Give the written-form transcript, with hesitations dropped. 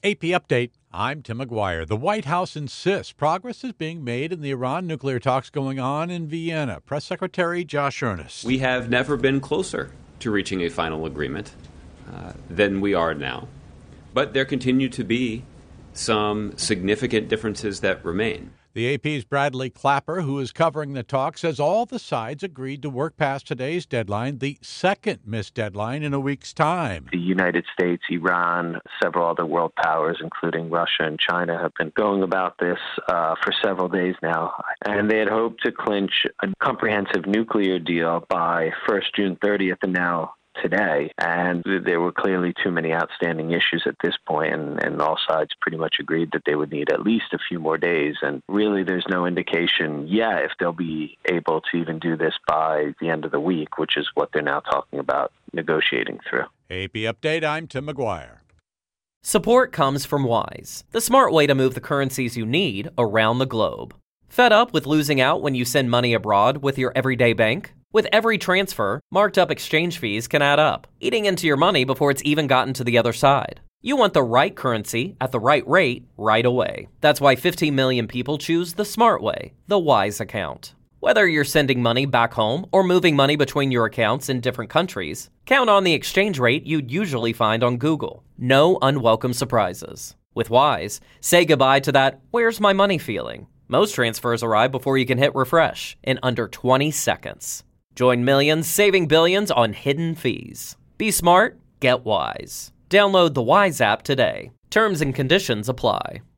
AP Update. I'm Tim McGuire. The White House insists progress is being made in the Iran nuclear talks going on in Vienna. Press Secretary Josh Earnest. We have never been closer to reaching a final agreement than we are now. But there continue to be some significant differences that remain. The AP's Bradley Clapper, who is covering the talk, says all the sides agreed to work past today's deadline, the second missed deadline in a week's time. The United States, Iran, several other world powers, including Russia and China, have been going about this for several days now. And they had hoped to clinch a comprehensive nuclear deal by first June 30th, and now today, and there were clearly too many outstanding issues at this point, and all sides pretty much agreed that they would need at least a few more days, and really there's no indication yet if they'll be able to even do this by the end of the week, which is what they're now talking about negotiating through. AP Update, I'm Tim McGuire. Support comes from Wise, the smart way to move the currencies you need around the globe. Fed up with losing out when you send money abroad with your everyday bank? With every transfer, marked up exchange fees can add up, eating into your money before it's even gotten to the other side. You want the right currency at the right rate right away. That's why 15 million people choose the smart way, the Wise account. Whether you're sending money back home or moving money between your accounts in different countries, count on the exchange rate you'd usually find on Google. No unwelcome surprises. With Wise, say goodbye to that "where's my money" feeling. Most transfers arrive before you can hit refresh in under 20 seconds. Join millions saving billions on hidden fees. Be smart, get Wise. Download the Wise app today. Terms and conditions apply.